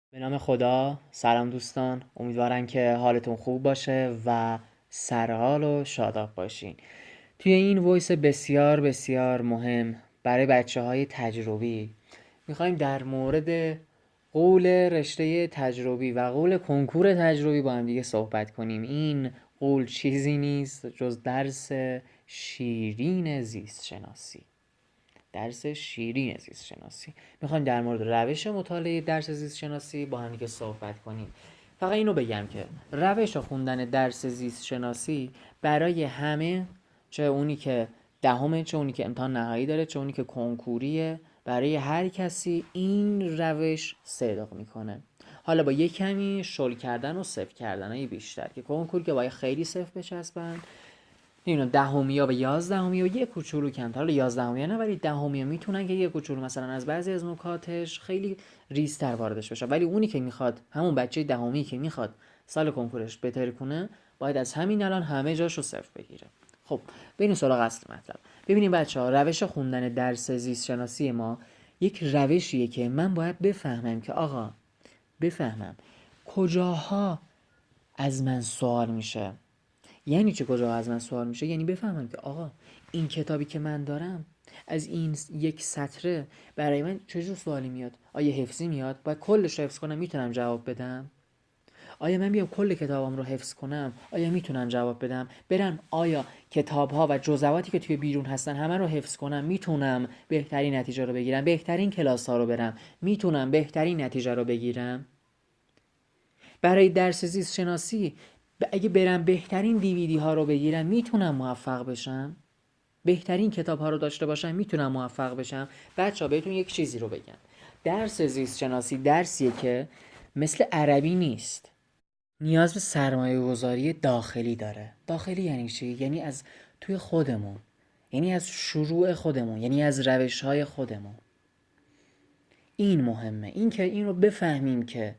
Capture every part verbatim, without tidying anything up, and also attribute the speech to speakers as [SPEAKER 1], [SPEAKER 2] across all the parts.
[SPEAKER 1] به نام خدا. سلام دوستان، امیدوارم که حالتون خوب باشه و سرحال و شاداب باشین. توی این وایس بسیار بسیار مهم برای بچه های تجربی میخوایم در مورد قول رشته تجربی و قول کنکور تجربی با هم دیگه صحبت کنیم. این قول چیزی نیست جز درس شیرین زیست شناسی. درس شیرین زیست شناسی. میخوایم در مورد روش مطالعه درس زیست شناسی با هم دیگه صحبت کنیم. فقط اینو بگم که روش خوندن درس زیست شناسی برای همه، چه اونی که دهمه، چه اونی که امتحان نهایی داره، چه اونی که کنکوریه، برای هر کسی این روش صدق میکنه. حالا با یک کمی شل کردن و صفر کردن های بیشتر که کنکور که باید خیلی صفر بچسبن، اینو دهمیا و یازدهمیا و یه کوچولو کمتر. حالا یازدهمیا نه ولی دهمیا میتونن که یه کوچولو مثلا از بعضی از نکاتش خیلی ریزتر واردش بشه، ولی اونی که میخواد، همون بچه دهمی که میخواد سال کنکورش بهتر کنه، باید از همین الان همه جاشو صفر بگیره. خب بریم سراغ اصل مطلب. ببینیم بچه ها، روش خوندن درس زیست شناسی ما یک روشیه که من باید بفهمم که آقا بفهمم کجاها از من سوال میشه. یعنی چه کجا از من سوال میشه؟ یعنی بفهمم که آقا این کتابی که من دارم از این یک سطره برای من چجور سوالی میاد؟ آیا حفظی میاد؟ باید کلش رو حفظ کنم میتونم جواب بدم؟ آیا من بیام کل کتابم رو حفظ کنم؟ آیا میتونم جواب بدم؟ برم آیا کتاب ها و جزواتی که توی بیرون هستن همه رو حفظ کنم؟ میتونم بهترین نتیجه رو بگیرم؟ بهترین کلاس ها رو برم؟ میتونم بهترین نتیجه رو بگیرم؟ برای درس زیست شناسی اگه برم بهترین دیویدی ها رو بگیرم میتونم موفق بشم؟ بهترین کتاب ها رو داشته باشم میتونم موفق بشم؟ بچه ها بهتون یک چیزی رو بگم، درس زیست شناسی درسیه که مثل عربی نیست، نیاز به سرمایه گذاری داخلی داره. داخلی یعنی چی؟ یعنی از توی خودمون، یعنی از شروع خودمون، یعنی از روش های خودمون. این مهمه، این که این رو بفهمیم که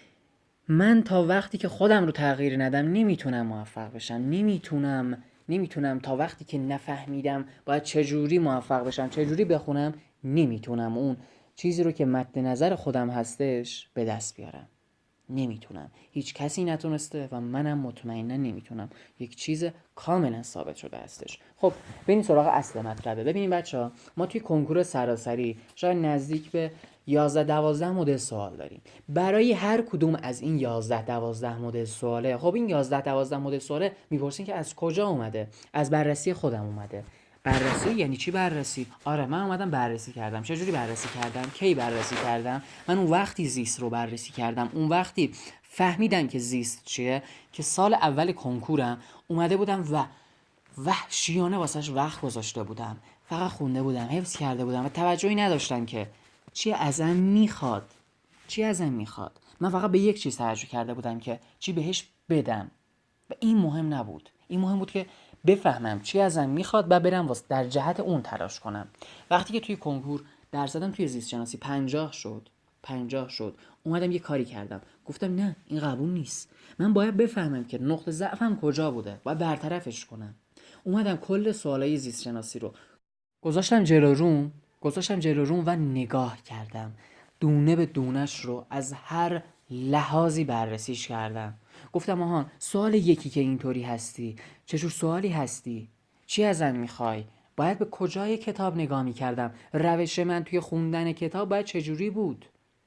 [SPEAKER 1] من تا وقتی که خودم رو تغییر ندم نمیتونم موفق بشم. نمیتونم نمیتونم تا وقتی که نفهمیدم باید چجوری موفق بشم، چجوری بخونم، نمیتونم اون چیزی رو که مد نظر خودم هستش به دست بیارم. نمیتونم. هیچ کسی نتونسته و منم مطمئنا نمیتونم. یک چیز کاملا ثابت شده هستش. خب بریم سراغ اصل مطلبه. ببینید بچه‌ها، ما توی کنکور سراسری شاید نزدیک به یازده دوازده مدل سوال داریم. برای هر کدوم از این یازده دوازده مدل سواله، خب این یازده دوازده مدل سواله میپرسین که از کجا اومده؟ از بررسی خودم اومده. بررسی یعنی چی بررسی؟ آره من اومدم بررسی کردم. چجوری بررسی کردم؟ کی بررسی کردم؟ من اون وقتی زیست رو بررسی کردم، اون وقتی فهمیدم که زیست چیه که سال اول کنکورم اومده بودم و وحشیانه واسش وقت گذاشته بودم، فقط خونده بودم، حفظ کرده بودم و توجهی نداشتم که چی ازم میخواد. چی ازم میخواد؟ من فقط به یک چیز توجه کرده بودم که چی بهش بدم و این مهم نبود. این مهم بود که بفهمم چی ازم میخواد و برم واسه در جهت اون تلاش کنم. وقتی که توی کنکور درصدم توی زیست شناسی پنجاه شد پنجاه شد اومدم یه کاری کردم، گفتم نه این قبول نیست. من باید بفهمم که نقطه ضعفم کجا بوده، باید برطرفش کنم. اومدم کل سوالای زیست شناسی رو گذاشتم جلو روم گذاشتم جلو روم و نگاه کردم. دونه به دونش رو از هر لحاظی بررسیش کردم. گفتم آهان سوال یکی که اینطوری هستی چجور سوالی هستی؟ چی ازم میخوای؟ باید به کجای کتاب نگاه میکردم؟ روش من توی خوندن کتاب باید چجوری بود؟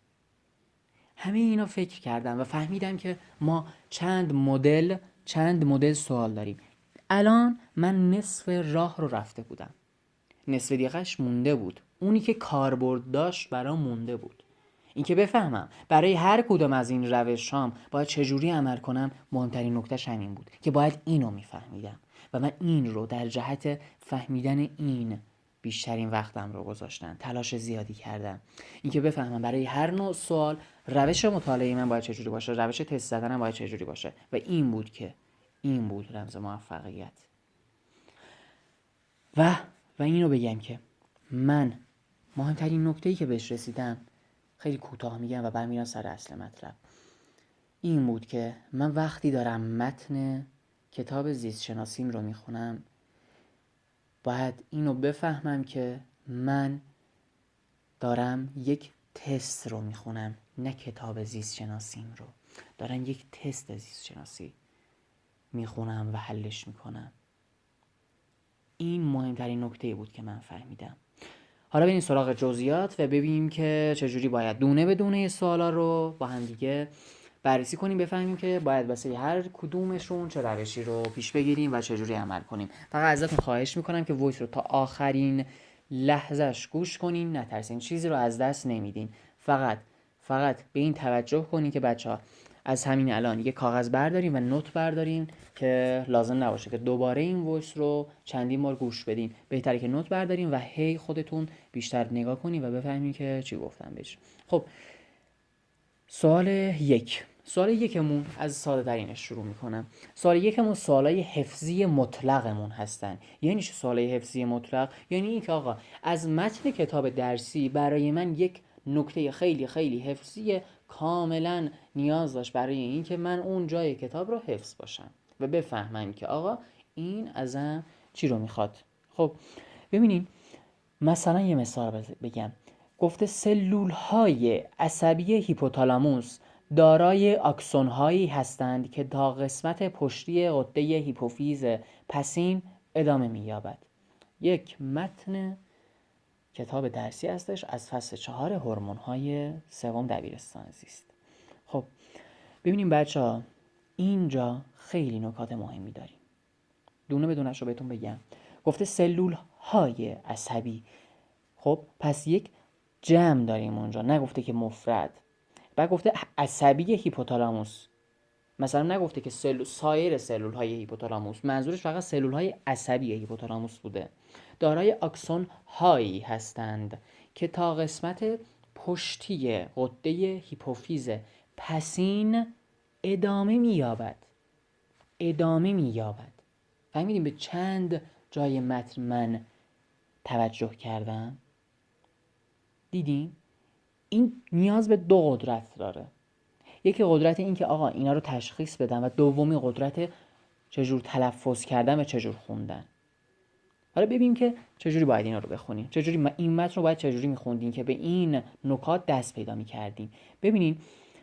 [SPEAKER 1] همه اینا فکر کردم و فهمیدم که ما چند مدل چند مدل سوال داریم. الان من نصف راه رو رفته بودم، نصف دیگه‌اش مونده بود. اونی که کاربرد داشت برام مونده بود. این که بفهمم برای هر کدوم از این روش‌هام باید چجوری عمل کنم، مهمترین نکتهش همین بود که باید اینو میفهمیدم و من این رو در جهت فهمیدن این بیشترین وقتم رو گذاشتم، تلاش زیادی کردم. این که بفهمم برای هر نوع سوال روش مطالعه من باید چجوری باشه، روش تست زدنم باید چجوری باشه و این بود که این بود رمز موفقیت. و و اینو بگم که من مهمترین نکته‌ای که بهش رسیدم، خیلی کوتاه میگم و برمیرم سر اصل مطلب، این بود که من وقتی دارم متن کتاب زیست شناسیم رو میخونم باید اینو بفهمم که من دارم یک تست رو میخونم، نه کتاب زیست شناسیم رو. دارم یک تست زیست شناسی میخونم و حلش میکنم. این مهمترین نکته بود که من فهمیدم. حالا بریم سراغ جزئیات و ببینیم که چجوری باید دونه به دونه سوالا رو با هم دیگه بررسی کنیم، بفهمیم که باید واسه هر کدومشون چه روشی رو پیش بگیریم و چجوری عمل کنیم. فقط ازتون خواهش میکنم که وایس رو تا آخرین لحظهش گوش کنین، نترسین، چیزی رو از دست نمیدین. فقط فقط به این توجه کنین که بچه‌ها از همین الان یه کاغذ بردارین و نوت بردارین که لازم نباشه که دوباره این وایس رو چندین بار گوش بدین. بهتره که نوت بردارین و هی خودتون بیشتر نگاه کنین و بفهمین که چی گفتم بهش. خب سوال یک. سوال یکمون از ساده ترینش شروع میکنم. سوال یکمون سوالای حفظی مطلقمون هستن. یعنی چه سوالای حفظی مطلق؟ یعنی این که آقا از متن کتاب درسی برای من یک نکته خیلی خیلی حفظی کاملا نیاز داشت برای این که من اون جای کتاب رو حفظ باشم و بفهمم که آقا این ازم چی رو میخواد. خب ببینین مثلا یه مثال بگم. گفته سلول‌های عصبی هیپوتالاموس دارای آکسون‌هایی هستند که تا قسمت پشتی غده هیپوفیز پسین ادامه می‌یابد. یک متن کتاب درسی هستش از فصل چهار هورمون‌های سوم دبیرستان زیست. خب ببینیم بچه‌ها اینجا خیلی نکات مهمی داریم. دونه به دونه‌ش رو بهتون بگم. گفته سلول‌های عصبی. خب پس یک جمع داریم اونجا، نگفته که مفرد. بعد گفته عصبی هیپوتالاموس، مثلا نگفته که سلول سایر سلول های هیپوتالاموس، منظورش فقط سلول های عصبی هیپوتالاموس بوده. دارای آکسون هایی هستند که تا قسمت پشتی غده هیپوفیز پسین ادامه مییابد. ادامه مییابد. فهمیدیم به چند جای متن من توجه کردم؟ دیدین؟ این نیاز به دو قدرت داره. یکی قدرت این که آقا اینا رو تشخیص بدن و دومی قدرت چجور تلفظ کردن و چجور خوندن. حالا ببینیم که چجوری باید اینا رو بخونیم. چجوری این متن رو باید چجوری میخوندین که به این نکات دست پیدا میکردین. ببینین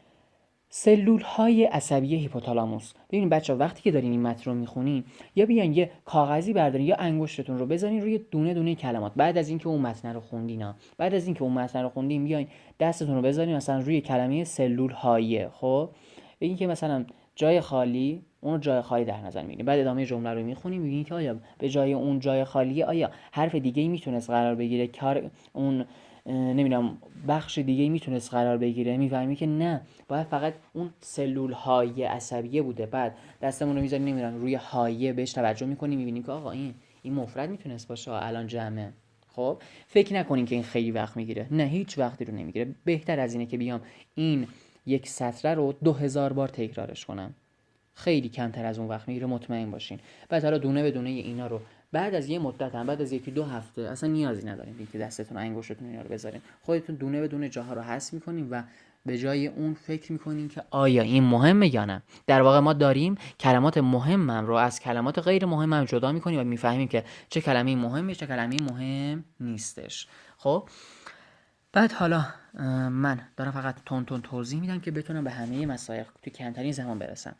[SPEAKER 1] سلول های عصبی هیپوتالاموس. ببینید بچه‌ها وقتی که دارین این متن رو میخونین یا بیاین یه کاغذی بردارین یا انگشتتون رو بزنین روی دونه دونه کلمات. بعد از اینکه اون متن رو خوندین بعد از اینکه اون متن رو خوندین بیاین دستتون رو بزنین مثلا روی کلمه سلول های. خب ببینین که مثلا جای خالی، اون جای خالی در نظر میگیریم. بعد ادامه جمله رو میخونیم میبینید که آیا به جای اون جای خالی آیا حرف دیگه‌ای میتونست قرار بگیره، کار اون نمیدونم بخش دیگه میتونست قرار بگیره. میفهمی که نه، باید فقط اون سلول های عصبیه بوده. بعد دستمون رو میذاریم نمیدونم روی هایه بهش توجه میکنیم میبینیم که آقا این این مفرد میتونست باشه الان جمعه. خب فکر نکنین که این خیلی وقت میگیره، نه هیچ وقتی رو نمیگیره. بهتر از اینه که بیام این یک سطر رو دو هزار بار تکرارش کنم، خیلی کمتر از اون وقت میگیره، مطمئن باشین. بعد حالا دونه به دونه اینا رو بعد از یه مدت هم بعد از یکی دو هفته اصلا نیازی ندارین که دستتون انگشتتون اینا رو بذارین، خودتون دونه به دونه جاها رو حذف میکنین و به جای اون فکر میکنین که آیا این مهمه یا نه. در واقع ما داریم کلمات مهمم رو از کلمات غیر مهمم جدا میکنیم و میفهمیم که چه کلمه مهمه چه کلمه مهم نیستش. خب بعد حالا من دارم فقط تون تون توضیح میدم که بتونم به همه مسائل تو کمترین زمان برسم.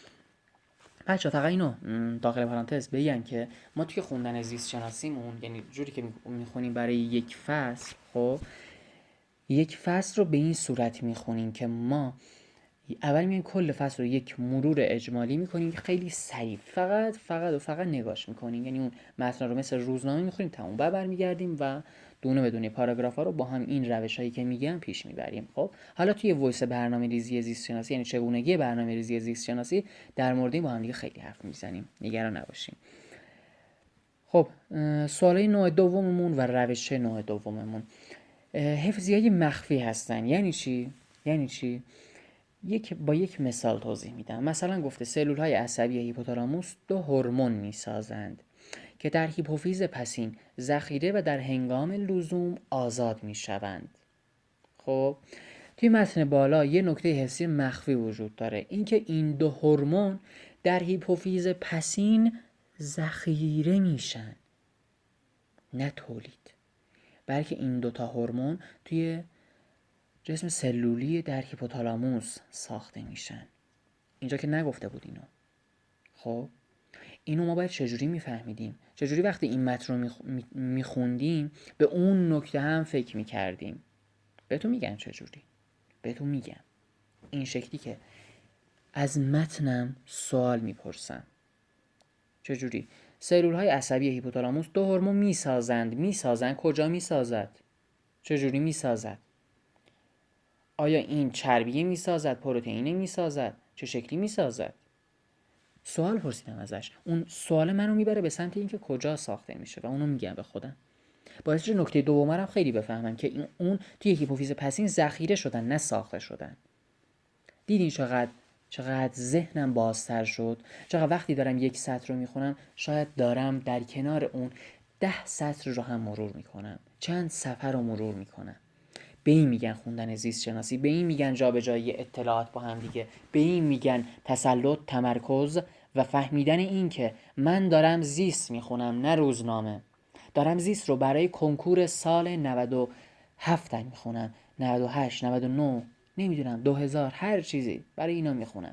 [SPEAKER 1] بچه فقط اینو داخل پرانتز بگم که ما توی خوندن زیست شناسیمون، یعنی جوری که میخونیم برای یک فصل، خب یک فصل رو به این صورت میخونیم که ما اول میایم کل فصل رو یک مرور اجمالی میکنیم که خیلی سریع فقط فقط و فقط نگاش میکنیم، یعنی اون متن رو مثل روزنامه میخونیم تموم، بعد برمیگردیم و دونه بدونه پاراگراف ها رو با هم این روش هایی که میگم پیش میبریم. خب حالا توی وایس برنامه ریزی زیست شناسی، یعنی چگونگی برنامه ریزی زیست شناسی، در مورد این با هم دیگه خیلی حرف میزنیم، نگران نباشیم. خب سوالای نوع دوممون و روش نوع دوممون حفظیای مخفی هستن. یعنی چی؟ یعنی چی؟ یک با یک مثال توضیح میدم. مثلا گفته سلول های عصبی هیپوتالاموس دو هورمون میسازند که در هیپوفیز پسین ذخیره و در هنگام لزوم آزاد میشوند. خب توی متن بالا یه نکته حسی مخفی وجود داره، اینکه این دو هورمون در هیپوفیز پسین ذخیره میشن، نه تولید، بلکه این دوتا هورمون توی جسم سلولی در هیپوتالاموس ساخته میشن. اینجا که نگفته بود اینو. خب اینو ما باید چجوری میفهمیدیم؟ چجوری وقتی این متن رو میخوندیم به اون نکته هم فکر میکردیم؟ بهتون میگم چجوری. بهتون میگم این شکلی که از متنم سوال میپرسم. چجوری؟ سلول های عصبی هیپوتالاموس دو هورمون میسازند. میسازند کجا میسازد؟ چجوری میسازد؟ آیا این چربی میسازد؟ پروتئین میسازد؟ چه شکلی میسازد؟ سوال پرسیدم ازش. اون سوال منو میبره به سمت اینکه کجا ساخته میشه و اونو میگم به خودم. باعث میشه نکته دوم هم خیلی بفهمم که این اون توی هیپوفیز پسین ذخیره شدن نه ساخته شدن. دیدین چقدر چقدر ذهنم بازتر شد؟ چقدر وقتی دارم یک سطر رو میخونم شاید دارم در کنار اون ده سطر رو هم مرور میکنم، چند صفحه رو مرور میکنم. به این میگن خوندن زیست شناسی، به این میگن جابجایی اطلاعات با هم دیگه، به این میگن تسلط، تمرکز و فهمیدن این که من دارم زیست میخونم نه روزنامه. دارم زیست رو برای کنکور سال نود و هفت میخونم، نود و هشت، نود و نه، نمیدونم، دو هزار، هر چیزی برای اینا میخونم،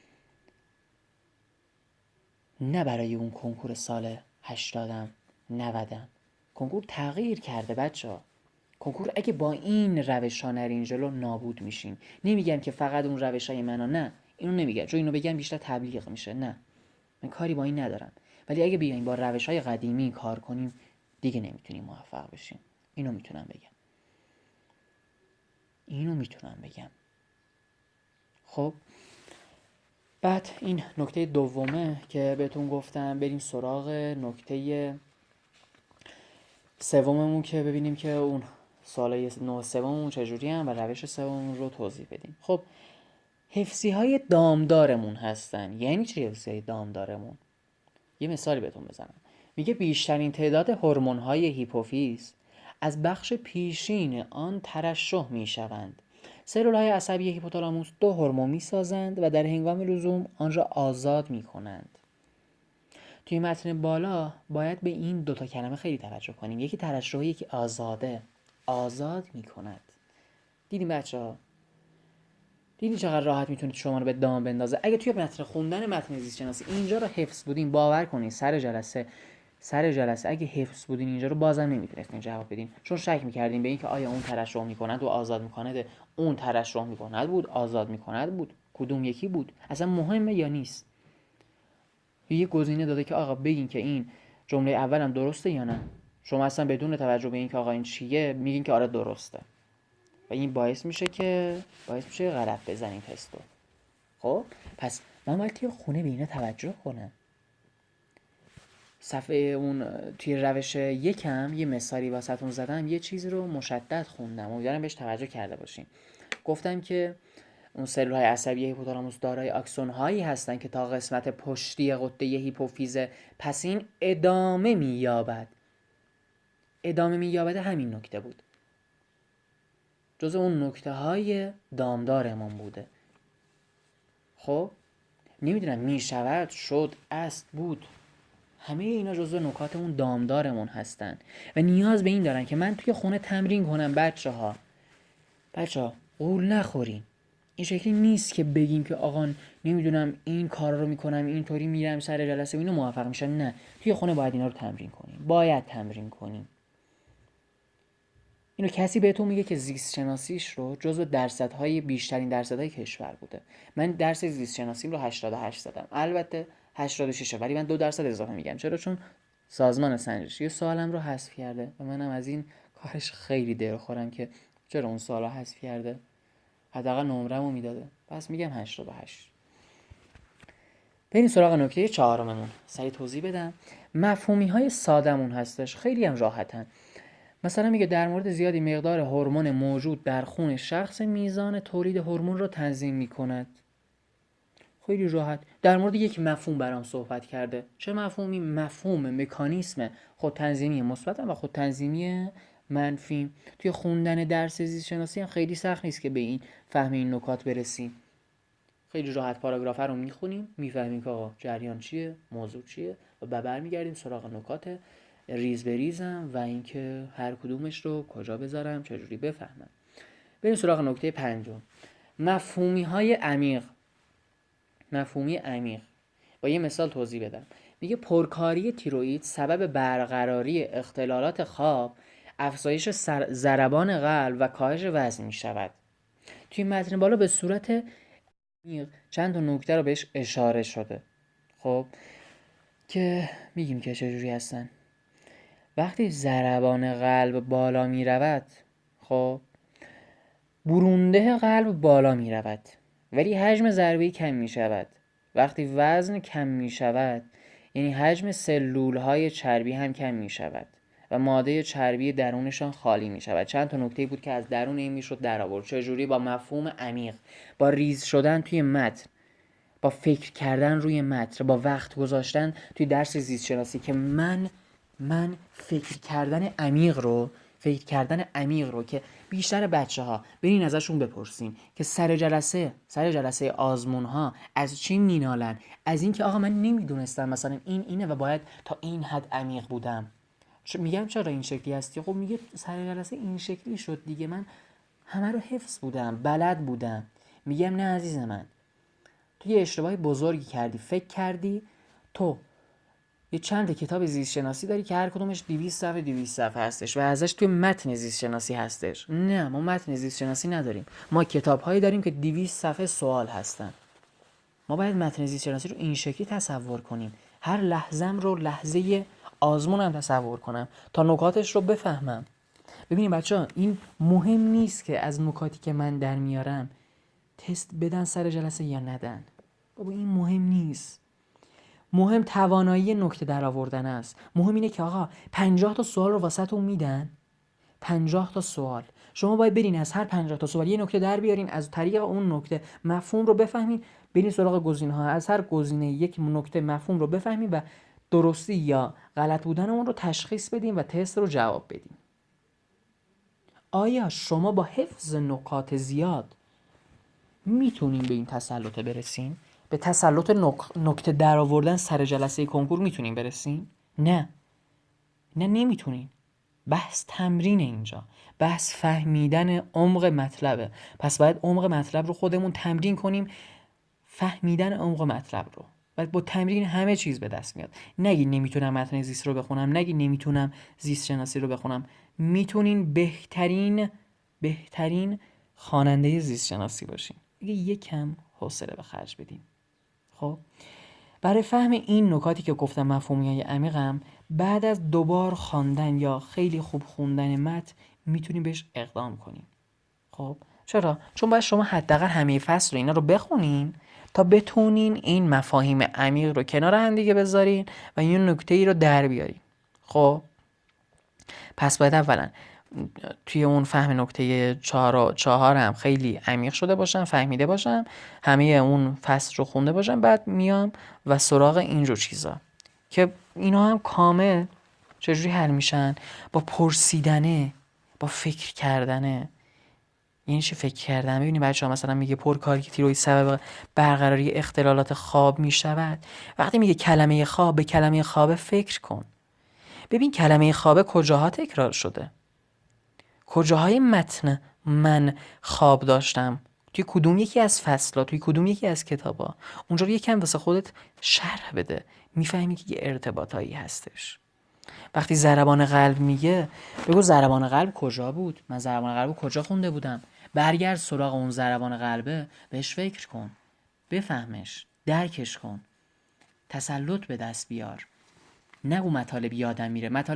[SPEAKER 1] نه برای اون کنکور سال هشتادم نودم. کنکور تغییر کرده بچه ها. کنکور اگه با این روش ها نرین جلو نابود میشین. نمیگم که فقط اون روش های منو، نه اینو نمیگم، چون اینو بگم بیشتر تبلیغ میشه، نه من کاری با این ندارم. ولی اگه بیاین با روش های قدیمی کار کنیم دیگه نمیتونیم موفق بشیم. اینو میتونم بگم. اینو میتونم بگم. خب بعد این نکته دومه که بهتون گفتم. بریم سراغ نکته سوممون که ببینیم که اون سوالای نوع سوممون چجوری هم و روش سوممون رو توضیح بدیم. خب حفظی های دامدارمون هستن. یعنی چه حفظی های دامدارمون؟ یه مثالی بهتون بزنم. میگه بیشترین تعداد هورمون های هیپوفیز از بخش پیشین آن ترشح میشوند. سلول های عصبی هیپوتالاموس دو هورمون میسازند و در هنگام لزوم آن را آزاد میکنند. توی متن بالا باید به این دوتا کلمه خیلی توجه کنیم. یکی ترشح، یکی آزاده. آزاد میکند. دیدیم بچه ها؟ دیدی چقدر راحت میتونید شما رو به دام بندازه. اگه توی متن خوندن متن زیست شناسی اینجا رو حفظ بودین، باور کنین سر جلسه سر جلسه اگه حفظ بودین اینجا رو بازم نمیتونستین جواب بدین، چون شک میکردین به این که آیا اون ترشح میکند و آزاد میکند، اون ترشح میکند بود آزاد میکند بود، کدوم یکی بود، اصلا مهمه یا نیست. یه گزینه داده که آقا بگین که این جمله اولم درسته یا نه. شما اصلا بدون توجه به این که آقا این چیه میگین که آره درسته و این باعث میشه که باعث میشه غلط بزنین تستو. خب پس من باید توی خونه به اینا توجه کنم. صفحه اون توی روش یکم یه مثالی واسهتون زدم، یه چیزی رو مشدد خوندم، امیدوارم بهش توجه کرده باشین. گفتم که اون سلول های عصبی هیپوتالاموس دارای آکسون هایی هستن که تا قسمت پشتی غده هیپوفیز پسین ادامه مییابد. ادامه مییابد همین نکته بود، جز اون نکته های دامدارمون بوده. خب نمیدونم میشود، شد، است، بود، همه اینا جزو نکات اون دامدارمون هستن و نیاز به این دارن که من توی خونه تمرین کنم. بچه ها بچه ها قول نخورین. این شکلی نیست که بگیم که آقا نمیدونم این کار رو میکنم اینطوری میرم سر جلسه و اینو موفق میشم. نه، توی خونه باید اینا رو تمرین کنیم. باید تمرین کنیم. اینو کسی بهتون میگه که زیست شناسیش رو جزو درصدهای بیشترین درصدهای کشور بوده. من درس زیست شناسیم رو هشتاد و هشت زدم. البته هشتاد و شش، ولی من دو درصد اضافه میگم. چرا؟ چون سازمان سنجش یه سوالم رو حذف کرده و منم از این کارش خیلی دلخورم که چرا اون سوالا حذف کرده. حداقل نمره‌مو میداده. پس میگم هشتاد و هشت. بریم سراغ نکته چهارممون. سریع توضیح بدم. مفهومی های سادمون هستش، خیلی هم راحتن. مثلا میگه در مورد زیادی مقدار هورمون موجود در خون شخص میزان تولید هورمون رو تنظیم میکند. خیلی راحت در مورد یک مفهوم برام صحبت کرده. چه مفهومی؟ مفهوم مکانیسم خودتنظیمی مثبت و خودتنظیمی منفی. توی خوندن درس زیست شناسی هم خیلی سخت نیست که به این فهم این نکات برسیم. خیلی راحت پاراگراف رو میخونیم، میفهمیم که آقا جریان چیه، موضوع چیه و بعد برمیگردیم سراغ نکات ریز به ریزم و اینکه هر کدومش رو کجا بذارم، چجوری بفهمم. بریم سراغ نکته پنجم. مفهومی های عمیق. مفهومی عمیق با یه مثال توضیح بدم. میگه پرکاری تیروئید سبب برقراری اختلالات خواب، افزایش ضربان قلب و کاهش وزن می شود. توی متن بالا به صورت عمیق چند تا نکته رو بهش اشاره شده، خب که میگیم که چجوری هستن. وقتی ضربان قلب بالا می رود، خب برونده قلب بالا می رود ولی حجم ضربه کم می شود. وقتی وزن کم می شود یعنی حجم سلول های چربی هم کم می شود و ماده چربی درونشان خالی می شود. چند تا نکته بود که از درون این می شد در آورد. چجوری؟ با مفهوم عمیق، با ریز شدن توی متن، با فکر کردن روی متن، با وقت گذاشتن توی درس زیست شناسی که من من فکر کردن عمیق رو فکر کردن عمیق رو که بیشتر بچه ها برین ازشون بپرسین که سر جلسه سر جلسه آزمون ها از چی مینالن؟ از این که آقا من نمیدونستم مثلا این اینه و باید تا این حد عمیق بودم. میگم چرا این شکلی هستی؟ خب میگه سر جلسه این شکلی شد دیگه، من همه رو حفظ بودم، بلد بودم. میگم نه عزیز من، تو یه اشتباهی بزرگی کردی. فکر کردی تو یه چند کتاب زیست شناسی داری که هر کدومش دویست صفحه دویست صفحه هستش و ازش توی متن زیست شناسی هستش. نه، ما متن زیست شناسی نداریم. ما کتاب‌هایی داریم که دویست صفحه سوال هستن. ما باید متن زیست شناسی رو این شکلی تصور کنیم. هر لحظه‌ام رو لحظه آزمونم تصور کنم تا نکاتش رو بفهمم. ببینید بچه‌ها، این مهم نیست که از نکاتی که من در میارم تست بدن سر جلسه یا ندن. بابا این مهم نیست. مهم توانایی نکته در آوردن است. مهم اینه که آقا پنجاه تا سوال رو واسهتون میدن، پنجاه تا سوال شما باید برین از هر پنجاه تا سوال یه نکته در بیارین، از طریق اون نکته مفهوم رو بفهمین، برین سراغ گزینه‌ها، از هر گزینه یک نکته مفهوم رو بفهمین و درستی یا غلط بودن اون رو تشخیص بدین و تست رو جواب بدین. آیا شما با حفظ نکات زیاد میتونین به این تسلط برسین؟ به تسلط نک... نکته در آوردن سر جلسه کنکور میتونین برسین؟ نه نه نمیتونین. بحث تمرین اینجا، بحث فهمیدن عمق مطلبه. پس باید عمق مطلب رو خودمون تمرین کنیم، فهمیدن عمق مطلب رو. بعد با تمرین همه چیز به دست میاد. نگی نمیتونم متن زیست رو بخونم، نگی نمیتونم زیست شناسی رو بخونم. میتونین بهترین بهترین خواننده زیست شناسی باشین. دیگه یکم حوصله به خرج بدیم. خب برای فهم این نکاتی که گفتم مفهومیای عمیقم، بعد از دوبار خواندن یا خیلی خوب خوندن متن میتونیم بهش اقدام کنیم. خب چرا؟ چون باید شما حداقل همه فصل رو اینا رو بخونین تا بتونین این مفاهیم عمیق رو کنار هم دیگه بذارین و یه نکته ای رو در بیارین. خب پس باید اولا توی اون فهم نکته چهار و چهار هم خیلی عمیق شده باشم، فهمیده باشم، همه اون فصل رو خونده باشم، بعد میام و سراغ اینجور چیزا که اینا هم کامل چجوری حل میشن؟ با پرسیدنه، با فکر کردنه. یعنی چی فکر کردن؟ ببینید بچه‌ها، مثلا میگه پرکاری تیروئید سبب برقراری اختلالات خواب میشود. وقتی میگه کلمه خواب، به کلمه خواب فکر کن. ببین کلمه خواب کجاها تکرار شده؟ کجاهای متن من خواب داشتم؟ توی کدوم یکی از فصل‌ها، توی کدوم یکی از کتابا؟ اونجا رو یکم واسه خودت شرح بده، میفهمی که یه ارتباطایی هستش. وقتی ضربان قلب میگه، بگو ضربان قلب کجا بود؟ من ضربان قلب کجا خونده بودم؟ برگرد سراغ اون ضربان قلبه، بهش فکر کن، بفهمش، درکش کن، تسلط به دست بیار. نگو مطالب یادم میره. مطالب